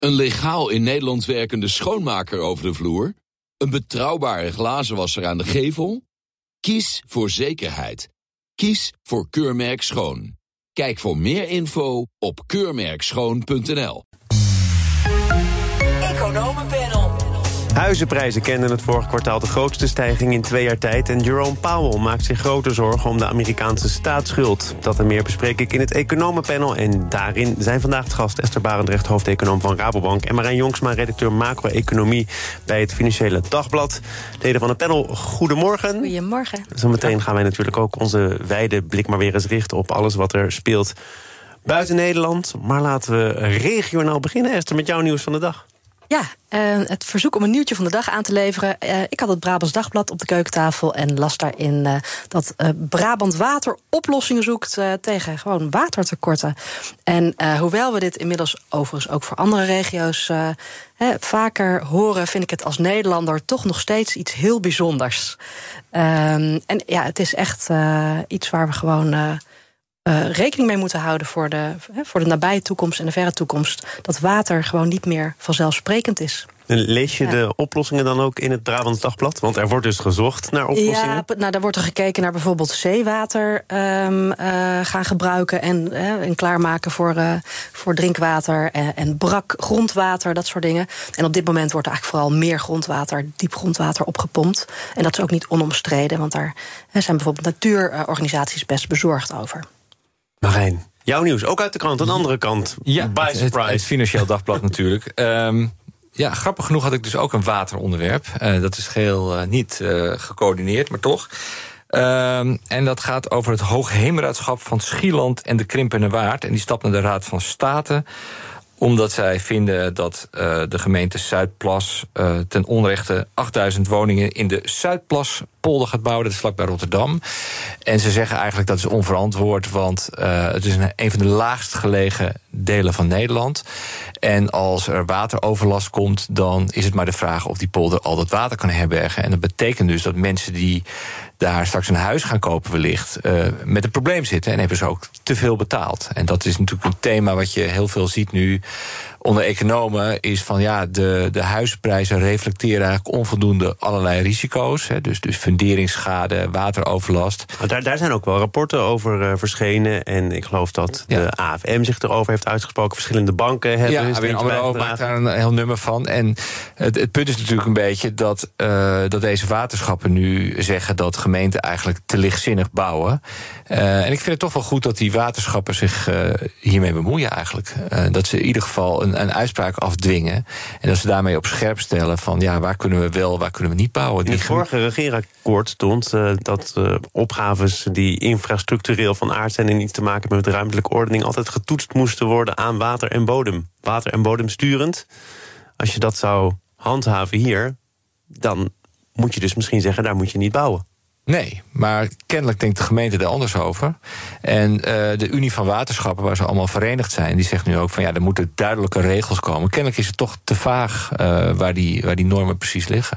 Een legaal in Nederland werkende schoonmaker over de vloer? Een betrouwbare glazenwasser aan de gevel? Kies voor zekerheid. Kies voor Keurmerk Schoon. Kijk voor meer info op keurmerkschoon.nl. Economenpanel. Huizenprijzen kenden het vorig kwartaal de grootste stijging in 2 jaar tijd. En Jerome Powell maakt zich grote zorgen om de Amerikaanse staatsschuld. Dat en meer bespreek ik in het Economenpanel. En daarin zijn vandaag de gast Esther Barendrecht, hoofdeconoom van Rabobank, en Marijn Jongsma, redacteur macro-economie bij het Financiële Dagblad. Leden van het panel, goedemorgen. Goedemorgen. Zometeen gaan wij natuurlijk ook onze wijde blik maar weer eens richten op alles wat er speelt buiten Nederland. Maar laten we regionaal beginnen, Esther, met jouw nieuws van de dag. Ja, het verzoek om een nieuwtje van de dag aan te leveren. Ik had het Brabants Dagblad op de keukentafel en las daarin dat Brabant Water oplossingen zoekt tegen gewoon watertekorten. En hoewel we dit inmiddels overigens ook voor andere regio's vaker horen, vind ik het als Nederlander toch nog steeds iets heel bijzonders. En ja, het is echt iets waar we gewoon rekening mee moeten houden voor de nabije toekomst en de verre toekomst. Dat water gewoon niet meer vanzelfsprekend is. En lees je de oplossingen dan ook in het Brabants Dagblad? Want er wordt dus gezocht naar oplossingen. Ja, daar wordt er gekeken naar bijvoorbeeld zeewater gaan gebruiken en klaarmaken voor drinkwater en brak grondwater, dat soort dingen. En op dit moment wordt er eigenlijk vooral meer grondwater, diep grondwater opgepompt. En dat is ook niet onomstreden, want daar zijn bijvoorbeeld natuurorganisaties best bezorgd over. Marijn, jouw nieuws, ook uit de krant, een andere kant. Ja, by surprise. Het Financieel Dagblad natuurlijk. Ja, grappig genoeg had ik dus ook een wateronderwerp. Dat is geheel niet gecoördineerd, maar toch. En dat gaat over het Hoogheemraadschap van Schieland en de Krimpende Waard. En die stapt naar de Raad van State, omdat zij vinden dat de gemeente Zuidplas ten onrechte 8000 woningen in de Zuidplaspolder gaat bouwen. Dat is vlakbij Rotterdam. En ze zeggen eigenlijk dat is onverantwoord, want het is een van de laagst gelegen delen van Nederland. En als er wateroverlast komt, dan is het maar de vraag of die polder al dat water kan herbergen. En dat betekent dus dat mensen die daar straks een huis gaan kopen wellicht met een probleem zitten en hebben ze ook te veel betaald. En dat is natuurlijk een thema wat je heel veel ziet nu onder economen, is van ja, de huizenprijzen reflecteren eigenlijk onvoldoende allerlei risico's. Dus funderingsschade, wateroverlast. Maar daar zijn ook wel rapporten over verschenen. En ik geloof dat de AFM zich erover heeft uitgesproken. Verschillende banken hebben ABN AMRO maakt daar een heel nummer van. En het punt is natuurlijk een beetje dat deze waterschappen nu zeggen dat gemeenten eigenlijk te lichtzinnig bouwen. En ik vind het toch wel goed dat die waterschappen zich hiermee bemoeien eigenlijk. Dat ze in ieder geval een uitspraak afdwingen. En dat ze daarmee op scherp stellen van ja, waar kunnen we wel, waar kunnen we niet bouwen. In het vorige regeerakkoord stond dat opgaves die infrastructureel van aard zijn en iets te maken hebben met ruimtelijke ordening altijd getoetst moesten worden aan water en bodem. Water en bodem sturend. Als je dat zou handhaven hier, dan moet je dus misschien zeggen, daar moet je niet bouwen. Nee, maar kennelijk denkt de gemeente er anders over. En de Unie van Waterschappen, waar ze allemaal verenigd zijn, die zegt nu ook van ja, er moeten duidelijke regels komen. Kennelijk is het toch te vaag waar die normen precies liggen.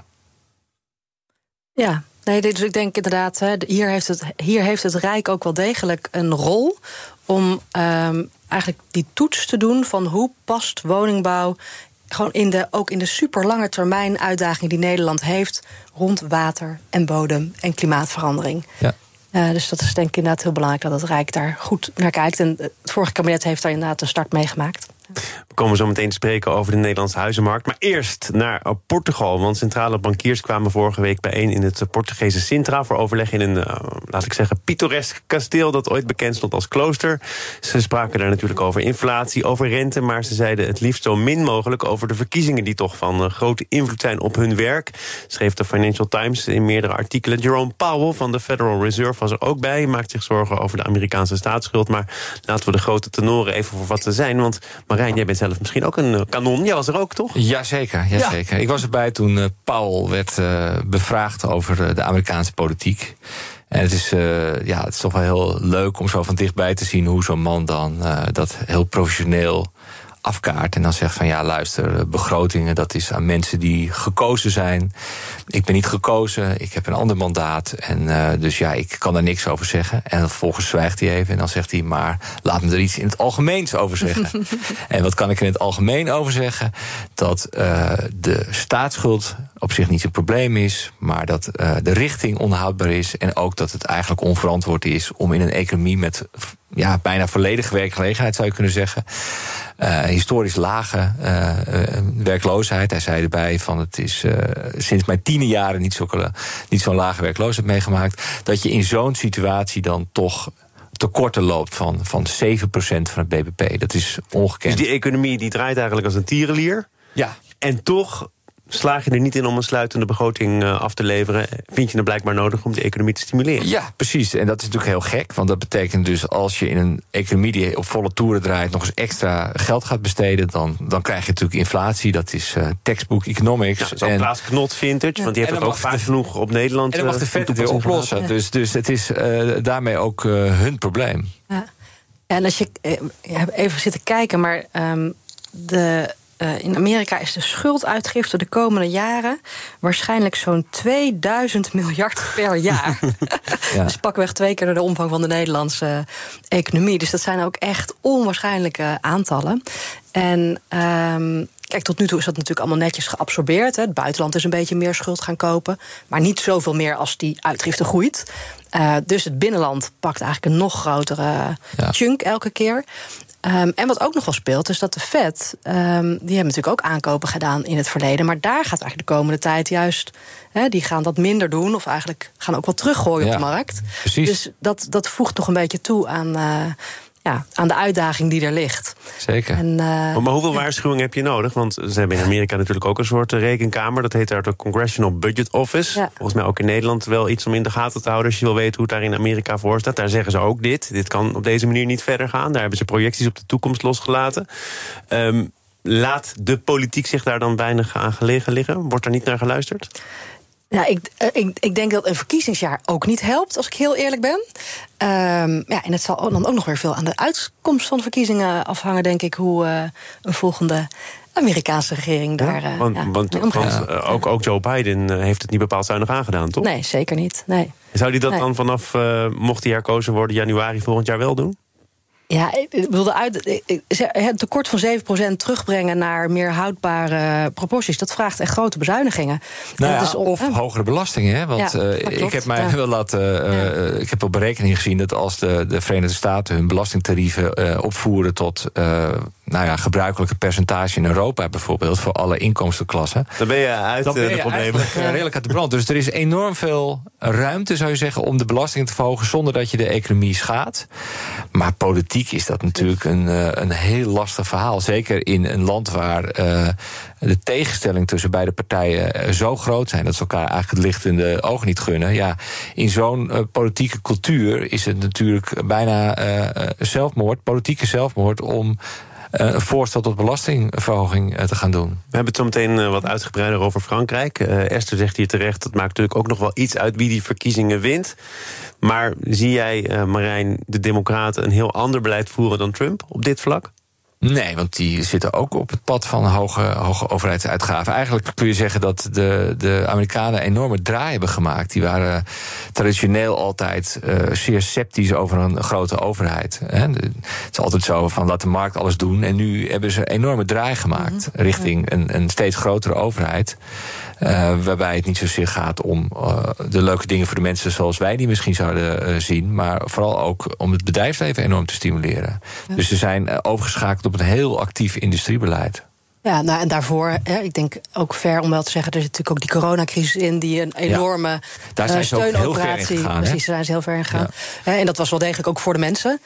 Ja, nee, dus ik denk inderdaad, hier heeft het Rijk ook wel degelijk een rol om eigenlijk die toets te doen van hoe past woningbouw gewoon ook in de superlange termijn uitdaging die Nederland heeft rond water en bodem en klimaatverandering. Ja. Dus dat is denk ik inderdaad heel belangrijk dat het Rijk daar goed naar kijkt. En het vorige kabinet heeft daar inderdaad een start mee gemaakt. We komen zo meteen te spreken over de Nederlandse huizenmarkt. Maar eerst naar Portugal. Want centrale bankiers kwamen vorige week bijeen in het Portugese Sintra voor overleg in een, laat ik zeggen, pittoresk kasteel dat ooit bekend stond als klooster. Ze spraken daar natuurlijk over inflatie, over rente, maar ze zeiden het liefst zo min mogelijk over de verkiezingen die toch van grote invloed zijn op hun werk. Schreef de Financial Times in meerdere artikelen. Jerome Powell van de Federal Reserve was er ook bij. Hij maakt zich zorgen over de Amerikaanse staatsschuld. Maar laten we de grote tenoren even voor wat ze zijn. Want Marijn, jij bent zelf misschien ook een kanon. Jij was er ook, toch? Jazeker. Ik was erbij toen Powell werd bevraagd over de Amerikaanse politiek. En het is toch wel heel leuk om zo van dichtbij te zien hoe zo'n man dan dat heel professioneel afkaart en dan zegt van ja, luister, begrotingen, dat is aan mensen die gekozen zijn. Ik ben niet gekozen, ik heb een ander mandaat en dus ja, ik kan daar niks over zeggen. En vervolgens zwijgt hij even en dan zegt hij, maar laat me er iets in het algemeens over zeggen. En wat kan ik er in het algemeen over zeggen? Dat de staatsschuld op zich niet een probleem is, maar dat de richting onhoudbaar is en ook dat het eigenlijk onverantwoord is om in een economie met bijna volledige werkgelegenheid, zou je kunnen zeggen, historisch lage werkloosheid. Hij zei erbij van het is sinds mijn 10e jaren niet zo'n lage werkloosheid meegemaakt, dat je in zo'n situatie dan toch tekorten loopt van 7% van het bbp. Dat is ongekend. Dus die economie die draait eigenlijk als een tierenlier. Ja. En toch slaag je er niet in om een sluitende begroting af te leveren. Vind je het blijkbaar nodig om de economie te stimuleren? Ja, precies. En dat is natuurlijk heel gek. Want dat betekent dus als je in een economie die op volle toeren draait nog eens extra geld gaat besteden, dan krijg je natuurlijk inflatie. Dat is textbook economics. Ja, zo'n Klaas Knot vintage, want die heeft het ook vaak genoeg op Nederland. En dan mag de Fed het weer oplossen. Ja. Dus het is daarmee ook hun probleem. Ja. En als je even zitten kijken, maar in Amerika is de schulduitgifte de komende jaren waarschijnlijk zo'n 2000 miljard per jaar. Ja. Dus pakweg 2 keer de omvang van de Nederlandse economie. Dus dat zijn ook echt onwaarschijnlijke aantallen. En kijk, tot nu toe is dat natuurlijk allemaal netjes geabsorbeerd. Hè. Het buitenland is een beetje meer schuld gaan kopen, maar niet zoveel meer als die uitgifte groeit. Dus het binnenland pakt eigenlijk een nog grotere chunk elke keer. En wat ook nog wel speelt, is dat de Fed, die hebben natuurlijk ook aankopen gedaan in het verleden, maar daar gaat eigenlijk de komende tijd juist, die gaan dat minder doen, of eigenlijk gaan ook wat teruggooien op de markt. Precies. Dus dat voegt toch een beetje toe aan de uitdaging die er ligt. Zeker. En, maar hoeveel waarschuwing heb je nodig? Want ze hebben in Amerika natuurlijk ook een soort rekenkamer. Dat heet daar de Congressional Budget Office. Ja. Volgens mij ook in Nederland wel iets om in de gaten te houden als je wil weten hoe het daar in Amerika voor staat. Daar zeggen ze ook dit kan op deze manier niet verder gaan. Daar hebben ze projecties op de toekomst losgelaten. Laat de politiek zich daar dan weinig aan gelegen liggen? Wordt daar niet naar geluisterd? Ja, ik denk dat een verkiezingsjaar ook niet helpt, als ik heel eerlijk ben. En het zal dan ook nog weer veel aan de uitkomst van de verkiezingen afhangen, denk ik, hoe een volgende Amerikaanse regering daar want ook Joe Biden heeft het niet bepaald zuinig aangedaan, toch? Nee, zeker niet. Nee. Zou hij dat dan vanaf, mocht hij herkozen worden, januari volgend jaar wel doen? Ja, ik wilde het tekort van 7% terugbrengen naar meer houdbare proporties. Dat vraagt echt grote bezuinigingen. Of hogere belastingen. Hè? Want ik heb mij wel ik heb wel berekeningen gezien dat als de Verenigde Staten hun belastingtarieven opvoeren tot gebruikelijke percentage in Europa bijvoorbeeld, voor alle inkomstenklassen, dan ben je uit de problemen. Redelijk uit de brand. Dus er is enorm veel ruimte, zou je zeggen, om de belastingen te verhogen zonder dat je de economie schaadt. Maar politiek is dat natuurlijk een heel lastig verhaal. Zeker in een land waar de tegenstelling tussen beide partijen zo groot zijn dat ze elkaar eigenlijk het licht in de ogen niet gunnen. Ja, in zo'n politieke cultuur is het natuurlijk bijna politieke zelfmoord om een voorstel tot belastingverhoging te gaan doen. We hebben het zo meteen wat uitgebreider over Frankrijk. Esther zegt hier terecht, dat maakt natuurlijk ook nog wel iets uit wie die verkiezingen wint. Maar zie jij, Marijn, de Democraten een heel ander beleid voeren dan Trump op dit vlak? Nee, want die zitten ook op het pad van hoge overheidsuitgaven. Eigenlijk kun je zeggen dat de Amerikanen een enorme draai hebben gemaakt. Die waren traditioneel altijd zeer sceptisch over een grote overheid. Het is altijd zo van laat de markt alles doen. En nu hebben ze een enorme draai gemaakt richting een steeds grotere overheid. Waarbij het niet zozeer gaat om de leuke dingen voor de mensen zoals wij die misschien zouden zien, maar vooral ook om het bedrijfsleven enorm te stimuleren. Ja. Dus ze zijn overgeschakeld op een heel actief industriebeleid. Ja, en daarvoor, ik denk ook ver om wel te zeggen, er zit natuurlijk ook die coronacrisis in, die een enorme daar zijn ze steunoperatie. Ook heel ver in gegaan, precies, daar zijn ze heel ver in gegaan. Ja. En dat was wel degelijk ook voor de mensen.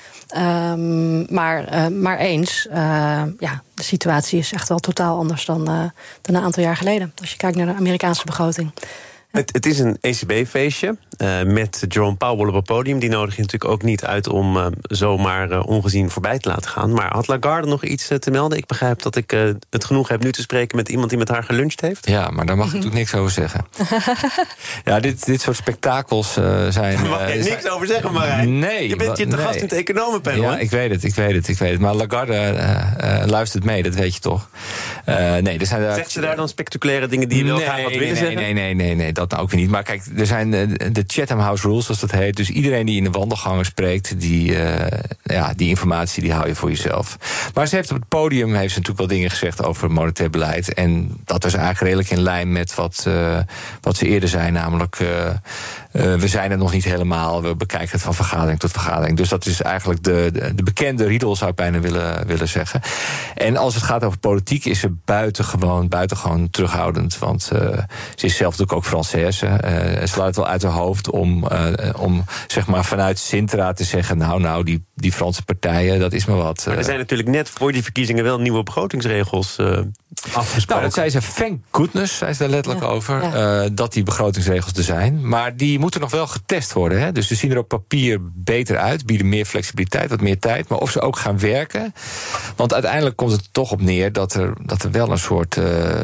Maar eens, de situatie is echt wel totaal anders dan een aantal jaar geleden. Als je kijkt naar de Amerikaanse begroting. Het is een ECB-feestje. met Jerome Powell op het podium. Die nodig je natuurlijk ook niet uit om zomaar ongezien voorbij te laten gaan. Maar had Lagarde nog iets te melden? Ik begrijp dat ik het genoeg heb nu te spreken met iemand die met haar geluncht heeft. Ja, maar daar mag ik natuurlijk niks over zeggen. Ja, dit soort spektakels zijn... Daar mag je niks over zeggen, Marijn. Nee. Je bent te gast in het economenpanel. Ja, ik weet het. Maar Lagarde luistert mee, dat weet je toch. Zegt ze daar dan spectaculaire dingen die je wel graag wat willen zeggen? Nee, dat nou ook weer niet. Maar kijk, er zijn de Chatham House Rules, zoals dat heet. Dus iedereen die in de wandelgangen spreekt, die informatie die hou je voor jezelf. Maar ze heeft op het podium natuurlijk wel dingen gezegd over monetair beleid. En dat is eigenlijk redelijk in lijn met wat ze eerder zei, namelijk we zijn er nog niet helemaal. We bekijken het van vergadering tot vergadering. Dus dat is eigenlijk de bekende riedel, zou ik bijna willen zeggen. En als het gaat over politiek, is ze buitengewoon terughoudend. Want ze is zelf natuurlijk ook Française. Ze laat het wel uit haar hoofd om zeg maar vanuit Sintra te zeggen, nou, die Franse partijen, dat is maar wat. Maar er zijn natuurlijk net voor die verkiezingen wel nieuwe begrotingsregels afgesproken. Nou, dat zei ze, thank goodness, zei ze daar letterlijk over, dat die begrotingsregels er zijn. Maar die moeten nog wel getest worden. Hè? Dus ze zien er op papier beter uit, bieden meer flexibiliteit, wat meer tijd. Maar of ze ook gaan werken. Want uiteindelijk komt het er toch op neer dat er wel een soort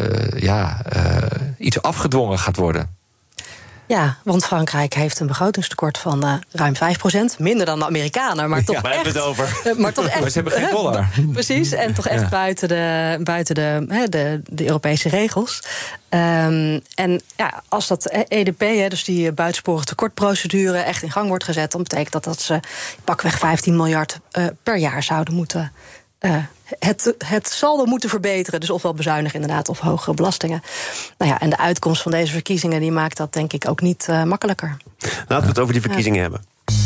iets afgedwongen gaat worden. Ja, want Frankrijk heeft een begrotingstekort van ruim 5%. Minder dan de Amerikanen, maar toch echt. Het over. Maar toch echt. Maar ze hebben geen dollar. Precies, en toch echt buiten de Europese regels. En ja, als dat EDP, dus die buitensporige tekortprocedure, echt in gang wordt gezet, dan betekent dat ze pakweg 15 miljard per jaar zouden moeten. Het saldo moeten verbeteren. Dus ofwel bezuinigen inderdaad, of hogere belastingen. Nou ja, en de uitkomst van deze verkiezingen die maakt dat denk ik ook niet makkelijker. Laten we het over die verkiezingen hebben.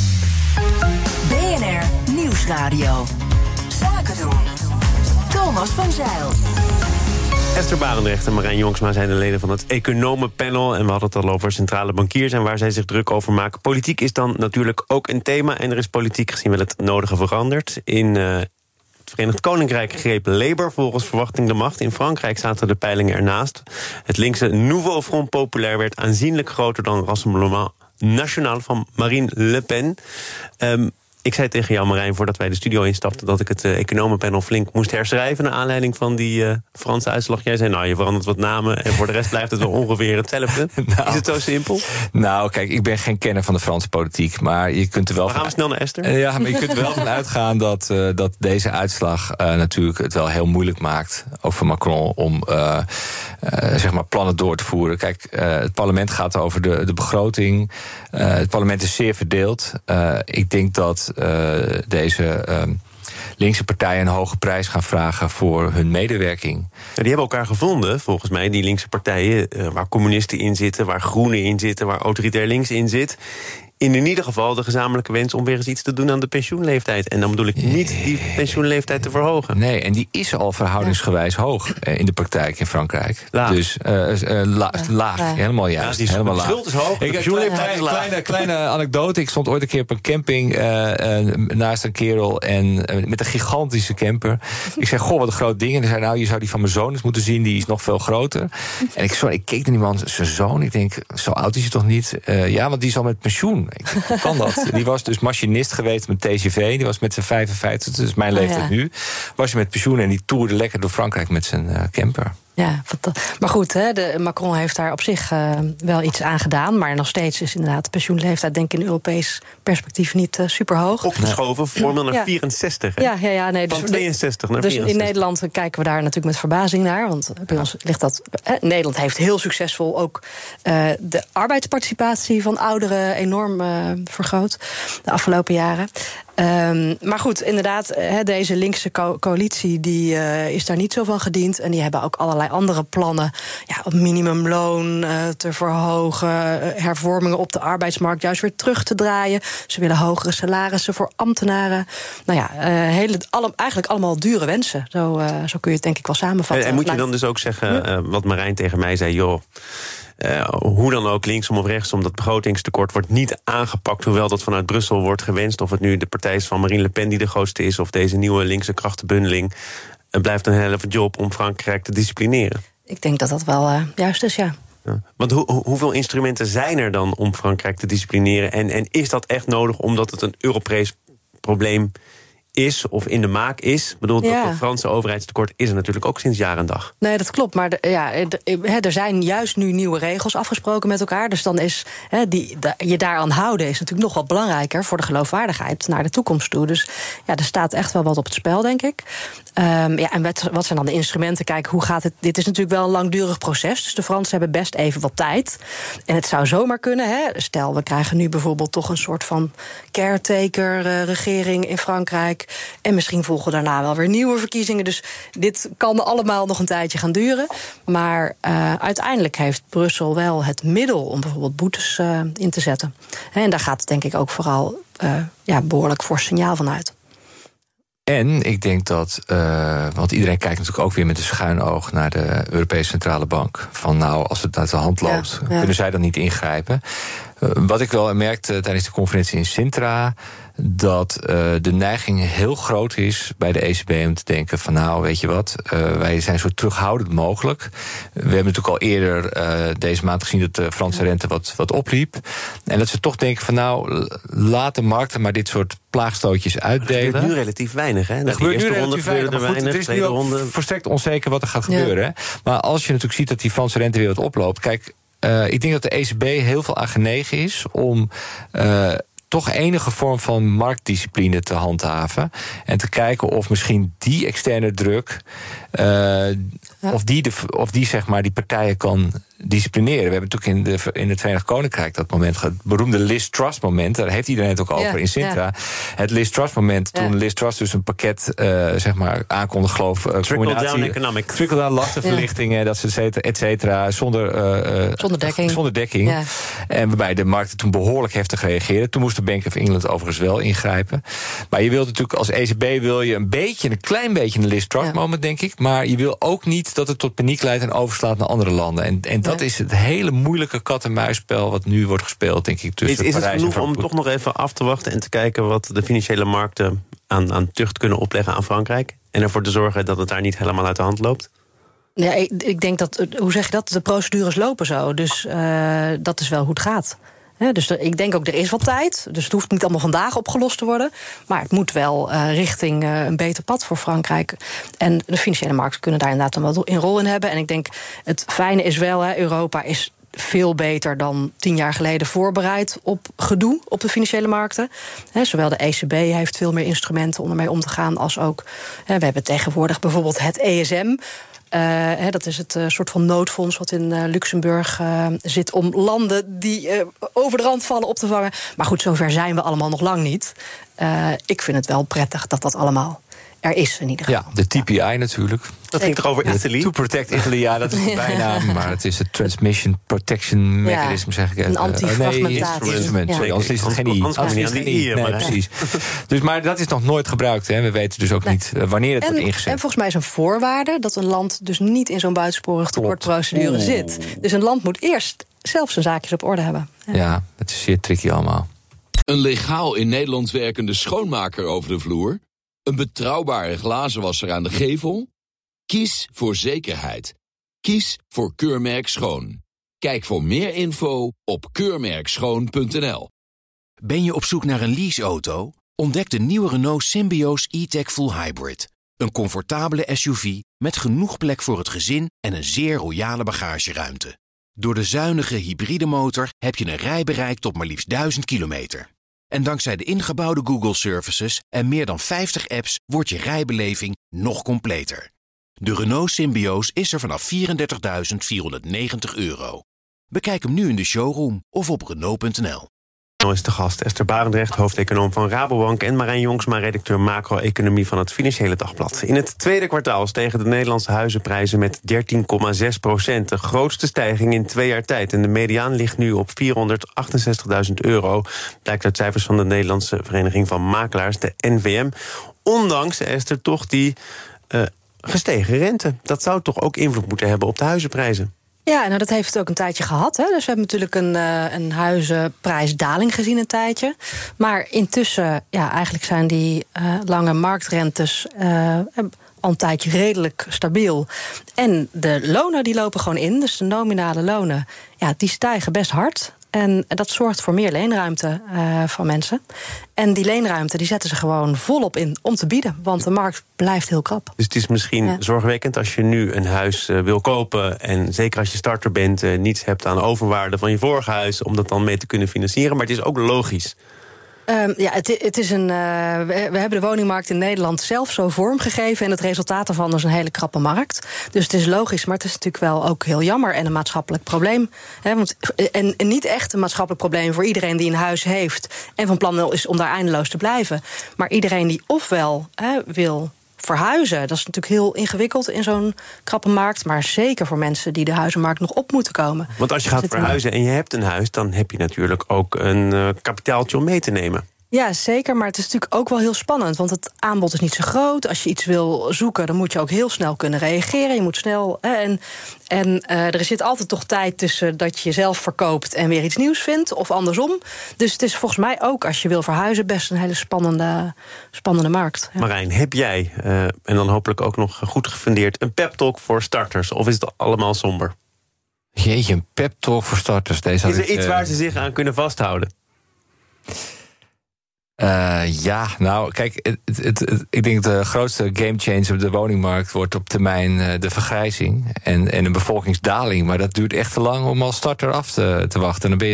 BNR Nieuwsradio. Zaken doen. Thomas van Zijl. Esther Barendrecht en Marijn Jongsma zijn de leden van het economenpanel. En we hadden het al over centrale bankiers en waar zij zich druk over maken. Politiek is dan natuurlijk ook een thema. En er is politiek gezien wel het nodige veranderd. In het Verenigd Koninkrijk greep Labour volgens verwachting de macht. In Frankrijk zaten de peilingen ernaast. Het linkse Nouveau Front Populaire werd aanzienlijk groter dan Rassemblement National van Marine Le Pen. Ik zei tegen jou, Marijn, voordat wij de studio instapten, dat ik het economenpanel flink moest herschrijven naar aanleiding van die Franse uitslag. Jij zei, je verandert wat namen en voor de rest blijft het wel ongeveer hetzelfde. Is het zo simpel? Nou, kijk, ik ben geen kenner van de Franse politiek, maar je kunt er wel. We gaan snel naar Esther. Ja, maar je kunt er wel van uitgaan dat deze uitslag natuurlijk het wel heel moeilijk maakt, ook voor Macron, om zeg maar plannen door te voeren. Kijk, het parlement gaat over de begroting. Het parlement is zeer verdeeld. Ik denk dat deze linkse partijen een hoge prijs gaan vragen voor hun medewerking. Die hebben elkaar gevonden, volgens mij, die linkse partijen, waar communisten in zitten, waar groenen in zitten, waar autoritair links in zit. In ieder geval de gezamenlijke wens om weer eens iets te doen aan de pensioenleeftijd. En dan bedoel ik niet die pensioenleeftijd te verhogen. Nee, en die is al verhoudingsgewijs hoog in de praktijk in Frankrijk. Laag. Dus laag, helemaal juist. Ja, die helemaal laag. schuld is hoog, de pensioenleeftijd is laag. Kleine anekdote. Ik stond ooit een keer op een camping naast een kerel en met een gigantische camper. Ik zei, goh, wat een groot ding. En hij zei, je zou die van mijn zoon eens moeten zien, die is nog veel groter. En ik keek naar die man, zijn zoon. Ik denk, zo oud is hij toch niet? Ja, want die is al met pensioen. Hoe kan dat? Die was dus machinist geweest met TGV. Die was met zijn 55, dus mijn leeftijd nu. Was je met pensioen en die toerde lekker door Frankrijk met zijn camper. Ja, maar goed, Macron heeft daar op zich wel iets aan gedaan. Maar nog steeds is inderdaad de pensioenleeftijd, denk ik, in Europees perspectief niet super hoog. Opgeschoven, formeel naar 64. Hè? Ja, nee. Van 62 naar 64. Dus in Nederland kijken we daar natuurlijk met verbazing naar. Want bij ons ligt dat. Nederland heeft heel succesvol ook de arbeidsparticipatie van ouderen enorm vergroot de afgelopen jaren. Maar goed, inderdaad, deze linkse coalitie die is daar niet zo van gediend. En die hebben ook allerlei andere plannen. Ja, het minimumloon te verhogen, hervormingen op de arbeidsmarkt juist weer terug te draaien. Ze willen hogere salarissen voor ambtenaren. Nou ja, eigenlijk allemaal dure wensen. Zo kun je het denk ik wel samenvatten. En moet je dan dus ook zeggen, wat Marijn tegen mij zei, joh, hoe dan ook, linksom of rechtsom, dat begrotingstekort wordt niet aangepakt, hoewel dat vanuit Brussel wordt gewenst. Of het nu de partij is van Marine Le Pen die de grootste is, of deze nieuwe linkse krachtenbundeling. Het blijft een hele job om Frankrijk te disciplineren. Ik denk dat dat wel juist is, ja. Ja. Want hoeveel instrumenten zijn er dan om Frankrijk te disciplineren? En is dat echt nodig omdat het een Europees probleem is of in de maak is? Ik bedoel, het Franse overheidstekort is er natuurlijk ook sinds jaar en dag. Nee, dat klopt. Maar er zijn juist nu nieuwe regels afgesproken met elkaar. Dus dan is je daaraan houden is natuurlijk nog wat belangrijker voor de geloofwaardigheid naar de toekomst toe. Dus ja, er staat echt wel wat op het spel, denk ik. En wat zijn dan de instrumenten? Kijk, hoe gaat het? Dit is natuurlijk wel een langdurig proces. Dus de Fransen hebben best even wat tijd. En het zou zomaar kunnen. Stel, we krijgen nu bijvoorbeeld toch een soort van caretaker-regering in Frankrijk. En misschien volgen daarna wel weer nieuwe verkiezingen. Dus dit kan allemaal nog een tijdje gaan duren. Maar uiteindelijk heeft Brussel wel het middel om bijvoorbeeld boetes in te zetten. En daar gaat denk ik ook vooral behoorlijk fors signaal van uit. En ik denk dat, want iedereen kijkt natuurlijk ook weer met een schuin oog naar de Europese Centrale Bank. Van nou, als het uit de hand loopt, kunnen zij dan niet ingrijpen? Wat ik wel merkte tijdens de conferentie in Sintra, dat de neiging heel groot is bij de ECB om te denken van nou, weet je wat, wij zijn zo terughoudend mogelijk. We hebben natuurlijk al eerder deze maand gezien dat de Franse rente wat opliep. En dat ze toch denken van nou, laat de markten maar dit soort plaagstootjes uitdelen. Er gebeurt nu relatief weinig, hè? Er gebeurt nu relatief weinig, maar goed, het is nu ook volstrekt onzeker wat er gaat gebeuren. Hè? Maar als je natuurlijk ziet dat die Franse rente weer wat oploopt, kijk, ik denk dat de ECB heel veel aan genegen is om toch enige vorm van marktdiscipline te handhaven. En te kijken of misschien die externe druk of die zeg maar die partijen kan disciplineren. We hebben natuurlijk in het Verenigd Koninkrijk dat moment, het beroemde Liz Truss moment, daar heeft iedereen het ook over in Sintra. Ja. Het Liz Truss moment, toen Liz Truss dus een pakket zeg maar aankondigde, geloof ik, trickle-down economics, trickle-down lastenverlichtingen, dat ze et cetera, zonder dekking. Ja. En waarbij de markten toen behoorlijk heftig reageerden. Toen moest de Bank of England overigens wel ingrijpen. Maar je wilt natuurlijk als ECB een klein beetje een Liz Truss moment, denk ik. Maar je wil ook niet dat het tot paniek leidt en overslaat naar andere landen. En dat is het hele moeilijke kat-en-muisspel wat nu wordt gespeeld, denk ik, tussen Parijs en Frankfurt. Is het genoeg om toch nog even af te wachten en te kijken wat de financiële markten aan tucht kunnen opleggen aan Frankrijk? En ervoor te zorgen dat het daar niet helemaal uit de hand loopt? Ja, ik denk dat, hoe zeg je dat? De procedures lopen zo. Dus dat is wel hoe het gaat. Dus ik denk ook, er is wat tijd. Dus het hoeft niet allemaal vandaag opgelost te worden. Maar het moet wel richting een beter pad voor Frankrijk. En de financiële markten kunnen daar inderdaad wel een rol in hebben. En ik denk, het fijne is wel, Europa is veel beter dan 10 jaar geleden voorbereid op gedoe op de financiële markten. Zowel de ECB heeft veel meer instrumenten om ermee om te gaan, als ook, we hebben tegenwoordig bijvoorbeeld het ESM. Dat is het soort van noodfonds wat in Luxemburg zit om landen die over de rand vallen op te vangen. Maar goed, zover zijn we allemaal nog lang niet. Ik vind het wel prettig dat dat allemaal er is in ieder geval. Ja, de TPI natuurlijk. Dat ging toch over Italy? To Protect Italy, ja, dat is de bijnaam. Maar het is het Transmission Protection Mechanism, zeg ik. Een anti-fragmentatie. Sorry, anders is het geen I. Nee, precies. Dus, maar dat is nog nooit gebruikt. Hè. We weten dus ook niet wanneer het wordt ingezet. En volgens mij is een voorwaarde dat een land dus niet in zo'n buitensporig tekortprocedure zit. Dus een land moet eerst zelf zijn zaakjes op orde hebben. Ja, het is zeer tricky allemaal. Een legaal in Nederland werkende schoonmaker over de vloer? Een betrouwbare glazenwasser aan de gevel? Kies voor zekerheid. Kies voor Keurmerk Schoon. Kijk voor meer info op keurmerkschoon.nl. Ben je op zoek naar een leaseauto? Ontdek de nieuwe Renault Symbioz E-Tech Full Hybrid. Een comfortabele SUV met genoeg plek voor het gezin en een zeer royale bagageruimte. Door de zuinige hybride motor heb je een rijbereik tot maar liefst 1000 kilometer. En dankzij de ingebouwde Google Services en meer dan 50 apps wordt je rijbeleving nog completer. De Renault Symbioz is er vanaf €34.490. Bekijk hem nu in de showroom of op Renault.nl. Nou is de gast Esther Barendrecht, hoofdeconoom van Rabobank, en Marijn Jongsma, redacteur macro-economie van het Financiële Dagblad. In het tweede kwartaal stegen de Nederlandse huizenprijzen met 13,6%. De grootste stijging in 2 jaar tijd. En de mediaan ligt nu op €468.000. Blijkt uit cijfers van de Nederlandse Vereniging van Makelaars, de NVM. Ondanks, Esther, toch die gestegen rente. Dat zou toch ook invloed moeten hebben op de huizenprijzen? Ja, nou dat heeft het ook een tijdje gehad. Hè. Dus we hebben natuurlijk een huizenprijsdaling gezien een tijdje. Maar intussen, eigenlijk zijn die lange marktrentes al een tijdje redelijk stabiel. En de lonen die lopen gewoon in, dus de nominale lonen, die stijgen best hard. En dat zorgt voor meer leenruimte van mensen. En die leenruimte die zetten ze gewoon volop in om te bieden. Want de markt blijft heel krap. Dus het is misschien zorgwekkend als je nu een huis wil kopen, en zeker als je starter bent, niets hebt aan overwaarde van je vorige huis, om dat dan mee te kunnen financieren. Maar het is ook logisch. Het is we hebben de woningmarkt in Nederland zelf zo vormgegeven, en het resultaat daarvan is een hele krappe markt. Dus het is logisch, maar het is natuurlijk wel ook heel jammer en een maatschappelijk probleem. En niet echt een maatschappelijk probleem voor iedereen die een huis heeft en van plan is om daar eindeloos te blijven. Maar iedereen die ofwel wil verhuizen, dat is natuurlijk heel ingewikkeld in zo'n krappe markt, maar zeker voor mensen die de huizenmarkt nog op moeten komen. Want als je gaat verhuizen en je hebt een huis, dan heb je natuurlijk ook een kapitaaltje om mee te nemen. Ja, zeker, maar het is natuurlijk ook wel heel spannend, want het aanbod is niet zo groot. Als je iets wil zoeken, dan moet je ook heel snel kunnen reageren. Je moet snel, er zit altijd toch tijd tussen dat je jezelf verkoopt en weer iets nieuws vindt, of andersom. Dus het is volgens mij ook, als je wil verhuizen, best een hele spannende markt. Ja. Marijn, heb jij, en dan hopelijk ook nog goed gefundeerd, een pep-talk voor starters? Of is het allemaal somber? Jeetje, een pep-talk voor starters. Is er iets waar ze zich aan kunnen vasthouden? Kijk, ik denk de grootste gamechanger op de woningmarkt wordt op termijn de vergrijzing en een bevolkingsdaling. Maar dat duurt echt te lang om als starter af te wachten. Dan ben je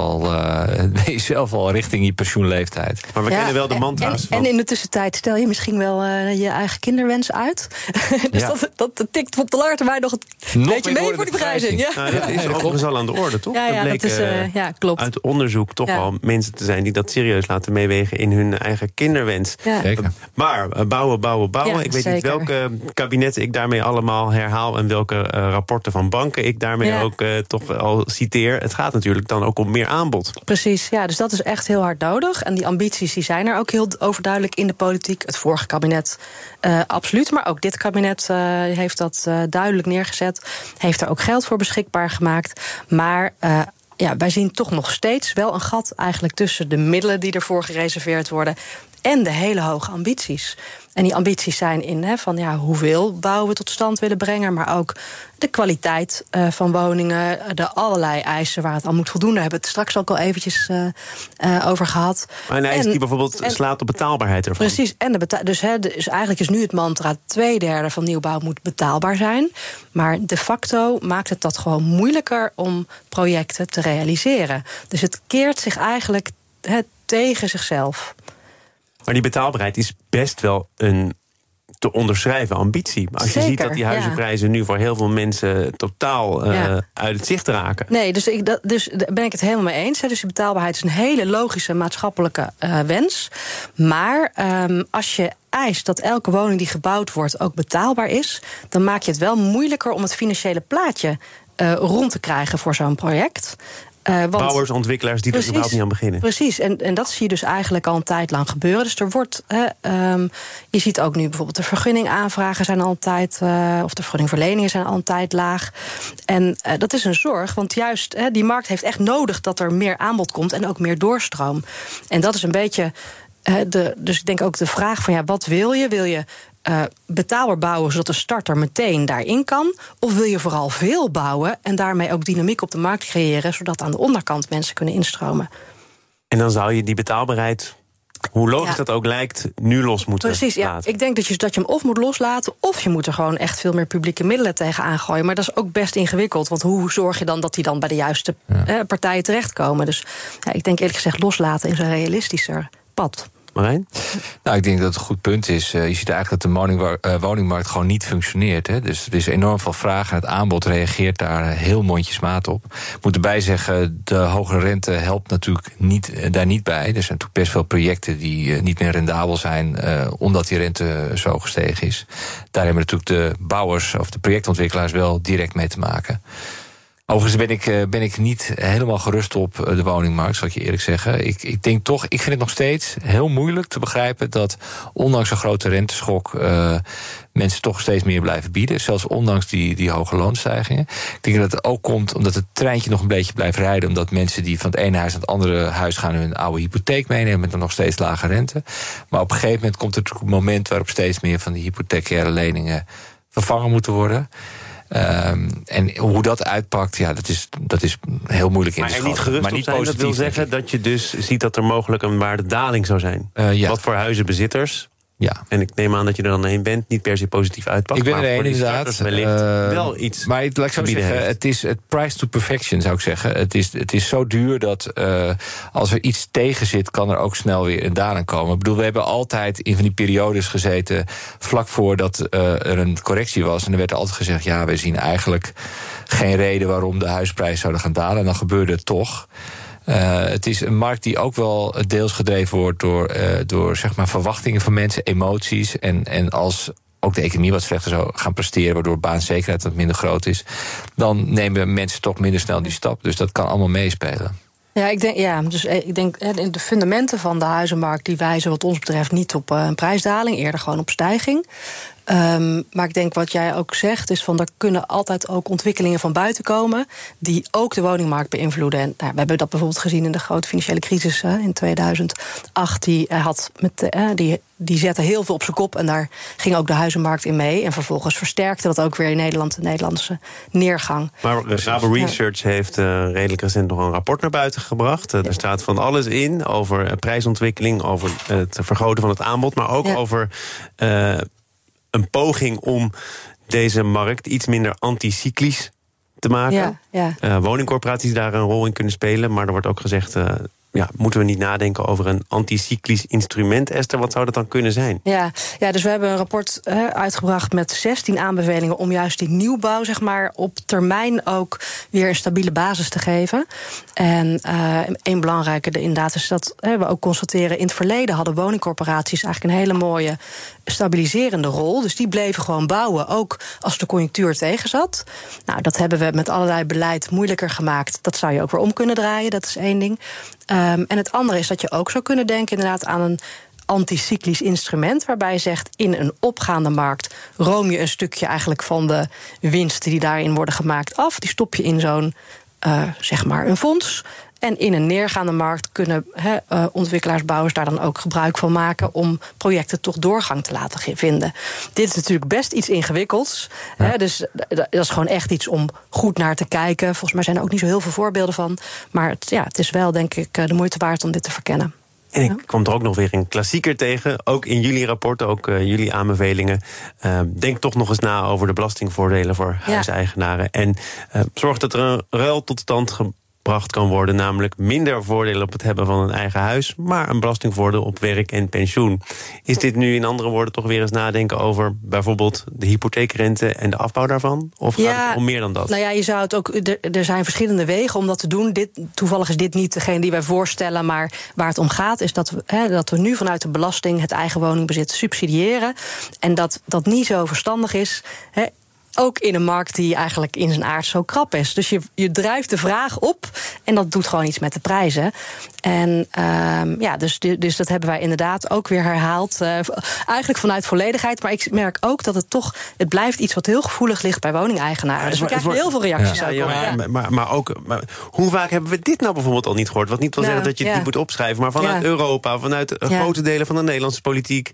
zelf al richting je pensioenleeftijd. Maar we kennen wel de mantra's. En in de tussentijd stel je misschien wel je eigen kinderwens uit. Dus dat tikt op de lange termijn nog een beetje mee voor die vergrijzing. Ja. Dat is overigens al aan de orde, toch? Ja, dat bleek, klopt. Uit onderzoek toch al mensen te zijn die dat serieus laten meewegen in hun eigen kinderwens. Ja. Maar bouwen. Ja, ik weet niet welke kabinetten ik daarmee allemaal herhaal en welke rapporten van banken ik daarmee ook toch al citeer. Het gaat natuurlijk dan ook om meer aanbod. Precies, dus dat is echt heel hard nodig. En die ambities die zijn er ook heel overduidelijk in de politiek. Het vorige kabinet absoluut, maar ook dit kabinet heeft dat duidelijk neergezet. Heeft er ook geld voor beschikbaar gemaakt. Maar wij zien toch nog steeds wel een gat eigenlijk tussen de middelen die ervoor gereserveerd worden en de hele hoge ambities. En die ambities zijn in hoeveel bouwen we tot stand willen brengen, maar ook de kwaliteit van woningen, de allerlei eisen waar het aan moet voldoen. Daar hebben we het straks ook al eventjes over gehad. Maar een eis die bijvoorbeeld slaat op betaalbaarheid ervan. Precies, dus eigenlijk is nu het mantra 2/3 van nieuwbouw moet betaalbaar zijn. Maar de facto maakt het dat gewoon moeilijker om projecten te realiseren. Dus het keert zich eigenlijk tegen zichzelf. Maar die betaalbaarheid is best wel een te onderschrijven ambitie. Maar als je ziet dat die huizenprijzen nu voor heel veel mensen totaal uit het zicht raken. Nee, dus daar ben ik het helemaal mee eens. Dus die betaalbaarheid is een hele logische maatschappelijke wens. Maar als je eist dat elke woning die gebouwd wordt ook betaalbaar is, dan maak je het wel moeilijker om het financiële plaatje rond te krijgen voor zo'n project. Bouwers, ontwikkelaars die er überhaupt niet aan beginnen. Precies, en dat zie je dus eigenlijk al een tijd lang gebeuren. Dus er wordt, je ziet ook nu bijvoorbeeld de vergunningaanvragen zijn al een tijd, of de vergunningverleningen zijn al een tijd laag. En dat is een zorg, want juist die markt heeft echt nodig dat er meer aanbod komt en ook meer doorstroom. En dat is een beetje dus ik denk ook de vraag van wat wil je? Wil je betaalbaar bouwen zodat de starter meteen daarin kan? Of wil je vooral veel bouwen en daarmee ook dynamiek op de markt creëren, zodat aan de onderkant mensen kunnen instromen? En dan zou je die betaalbaarheid, hoe logisch dat ook lijkt, nu los moeten laten. Precies, ik denk dat je hem of moet loslaten, of je moet er gewoon echt veel meer publieke middelen tegenaan gooien. Maar dat is ook best ingewikkeld, want hoe zorg je dan dat die dan bij de juiste partijen terechtkomen? Dus ik denk eerlijk gezegd loslaten is een realistischer pad. Marijn? Nou, ik denk dat het een goed punt is. Je ziet eigenlijk dat de woningmarkt gewoon niet functioneert. Dus er is enorm veel vraag en het aanbod reageert daar heel mondjesmaat op. Ik moet erbij zeggen, de hoge rente helpt natuurlijk daar niet bij. Er zijn natuurlijk best veel projecten die niet meer rendabel zijn, omdat die rente zo gestegen is. Daar hebben natuurlijk de bouwers of de projectontwikkelaars wel direct mee te maken. Overigens ben ik niet helemaal gerust op de woningmarkt, zal ik je eerlijk zeggen. Ik denk toch, ik vind het nog steeds heel moeilijk te begrijpen dat ondanks een grote renteschok mensen toch steeds meer blijven bieden. Zelfs ondanks die hoge loonstijgingen. Ik denk dat het ook komt omdat het treintje nog een beetje blijft rijden. Omdat mensen die van het ene huis naar het andere huis gaan hun oude hypotheek meenemen met nog steeds lage rente. Maar op een gegeven moment komt er natuurlijk een moment waarop steeds meer van die hypothecaire leningen vervangen moeten worden. En hoe dat uitpakt, ja, dat is heel moeilijk in te schatten. Maar niet gerust maar op niet zijn, positief, dat wil zeggen dat je dus ziet dat er mogelijk een waardedaling zou zijn. Ja. Wat voor huizenbezitters, ja. En ik neem aan dat je er dan heen bent, niet per se positief uitpakt. Ik ben maar er voor een, die inderdaad. Wellicht wel iets. Maar laat ik zo zeggen, het is het price to perfection, zou ik zeggen. Het is zo duur dat als er iets tegen zit, kan er ook snel weer een daling komen. Ik bedoel, we hebben altijd in van die periodes gezeten vlak voordat er een correctie was. En er werd altijd gezegd, ja, we zien eigenlijk geen reden waarom de huisprijzen zouden gaan dalen. En dan gebeurde het toch. Het is een markt die ook wel deels gedreven wordt door zeg maar verwachtingen van mensen, emoties. En als ook de economie wat slechter zou gaan presteren, waardoor baanzekerheid wat minder groot is, dan nemen mensen toch minder snel die stap. Dus dat kan allemaal meespelen. Ja, ik denk de fundamenten van de huizenmarkt die wijzen wat ons betreft niet op een prijsdaling, eerder gewoon op stijging. Maar ik denk wat jij ook zegt is van er kunnen altijd ook ontwikkelingen van buiten komen die ook de woningmarkt beïnvloeden. En we hebben dat bijvoorbeeld gezien in de grote financiële crisis in 2008. Die zette heel veel op zijn kop en daar ging ook de huizenmarkt in mee. En vervolgens versterkte dat ook weer in Nederland de Nederlandse neergang. Maar Rabo Research heeft redelijk recent nog een rapport naar buiten gebracht. Er staat van alles in over prijsontwikkeling, over het vergroten van het aanbod, maar ook over een poging om deze markt iets minder anticyclisch te maken. Woningcorporaties daar een rol in kunnen spelen, maar er wordt ook gezegd, moeten we niet nadenken over een anticyclisch instrument, Esther? Wat zou dat dan kunnen zijn? Ja, dus we hebben een rapport uitgebracht met 16 aanbevelingen om juist die nieuwbouw, zeg maar, op termijn ook weer een stabiele basis te geven. En een belangrijke inderdaad is dat we ook constateren, in het verleden hadden woningcorporaties eigenlijk een hele mooie stabiliserende rol. Dus die bleven gewoon bouwen, ook als de conjunctuur tegen zat. Nou, dat hebben we met allerlei beleid moeilijker gemaakt. Dat zou je ook weer om kunnen draaien, dat is één ding. En het andere is dat je ook zou kunnen denken inderdaad aan een anticyclisch instrument, waarbij je zegt, in een opgaande markt room je een stukje eigenlijk van de winsten die daarin worden gemaakt af. Die stop je in zo'n, zeg maar, een fonds. En in een neergaande markt kunnen ontwikkelaars, bouwers daar dan ook gebruik van maken om projecten toch doorgang te laten vinden. Dit is natuurlijk best iets ingewikkelds. Ja. Dus dat is gewoon echt iets om goed naar te kijken. Volgens mij zijn er ook niet zo heel veel voorbeelden van. Maar het is wel, denk ik, de moeite waard om dit te verkennen. En ik kwam er ook nog weer een klassieker tegen. Ook in jullie rapporten, ook jullie aanbevelingen. Denk toch nog eens na over de belastingvoordelen voor huiseigenaren. En zorg dat er een ruil tot stand gebracht kan worden, namelijk minder voordelen op het hebben van een eigen huis, maar een belastingvoordeel op werk en pensioen. Is dit nu in andere woorden toch weer eens nadenken over bijvoorbeeld de hypotheekrente en de afbouw daarvan? Of gaat het om meer dan dat? Nou ja, je zou het ook. Er zijn verschillende wegen om dat te doen. Toevallig is dit niet degene die wij voorstellen, maar waar het om gaat is dat we nu vanuit de belasting het eigen woningbezit subsidiëren. En dat niet zo verstandig is. Ook in een markt die eigenlijk in zijn aard zo krap is. Dus je drijft de vraag op en dat doet gewoon iets met de prijzen. En dus dat hebben wij inderdaad ook weer herhaald. Eigenlijk vanuit volledigheid. Maar ik merk ook dat het blijft iets wat heel gevoelig ligt bij woningeigenaren. Dus we krijgen heel veel reacties uit. Maar hoe vaak hebben we dit nou bijvoorbeeld al niet gehoord? Wat niet wil zeggen dat je het niet moet opschrijven, maar vanuit Europa, vanuit grote delen van de Nederlandse politiek.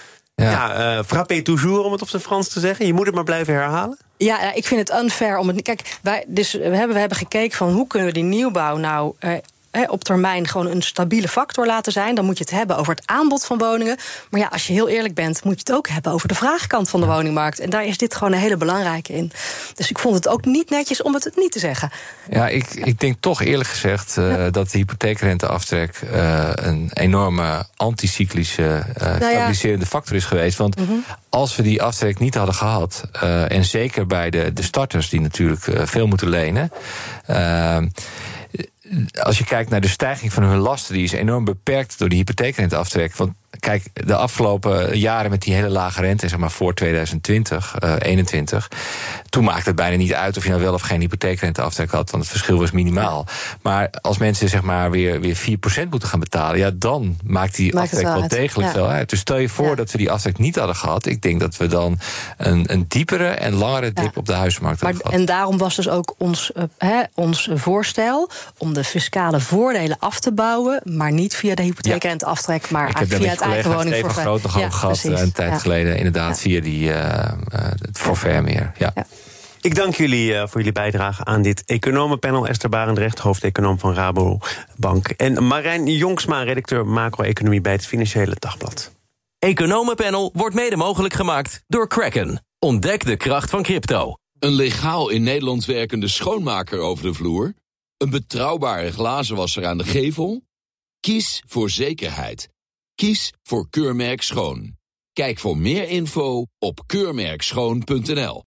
Frappé toujours, om het op zijn Frans te zeggen. Je moet het maar blijven herhalen. Ja, ik vind het unfair om het. Kijk, we hebben gekeken van hoe kunnen we die nieuwbouw nou op termijn gewoon een stabiele factor laten zijn. Dan moet je het hebben over het aanbod van woningen. Maar ja, als je heel eerlijk bent, moet je het ook hebben over de vraagkant van de woningmarkt. En daar is dit gewoon een hele belangrijke in. Dus ik vond het ook niet netjes om het niet te zeggen. Ja, ik denk toch eerlijk gezegd dat de hypotheekrenteaftrek een enorme anticyclische stabiliserende factor is geweest. Want als we die aftrek niet hadden gehad, en zeker bij de starters die natuurlijk veel moeten lenen, als je kijkt naar de stijging van hun lasten, die is enorm beperkt door die hypotheekrenteaftrek. Want kijk, de afgelopen jaren met die hele lage rente, zeg maar voor 2021, toen maakte het bijna niet uit of je nou wel of geen hypotheekrenteaftrek had, want het verschil was minimaal. Maar als mensen zeg maar weer 4% moeten gaan betalen, ja, dan maakt die aftrek wel degelijk veel uit. Dus stel je voor dat we die aftrek niet hadden gehad, ik denk dat we dan een diepere en langere dip op de huizenmarkt hadden gehad. En daarom was dus ook ons voorstel om de fiscale voordelen af te bouwen, maar niet via de hypotheekrenteaftrek, maar via het eigen woningforfait. Ik heb daar met collega Steven Groot nog over gehad een tijd geleden, inderdaad, via die het forfait meer. Ja. Ik dank jullie voor jullie bijdrage aan dit economenpanel. Esther Barendrecht, hoofdeconoom van Rabobank. En Marijn Jongsma, redacteur macro-economie bij het Financiële Dagblad. Economenpanel wordt mede mogelijk gemaakt door Kraken. Ontdek de kracht van crypto. Een legaal in Nederland werkende schoonmaker over de vloer? Een betrouwbare glazenwasser aan de gevel? Kies voor zekerheid. Kies voor Keurmerk Schoon. Kijk voor meer info op keurmerkschoon.nl.